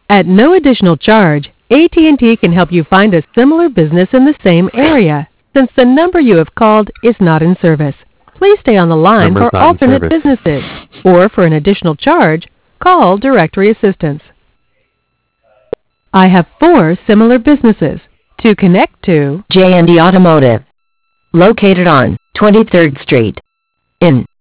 At no additional charge, AT&T can help you find a similar business in the same area. Since the number you have called is not in service, please stay on the line Number's for not in alternate service. businesses. Or for an additional charge, call directory assistance. I have 4 similar businesses. To connect to J&D Automotive, located on 23rd Street in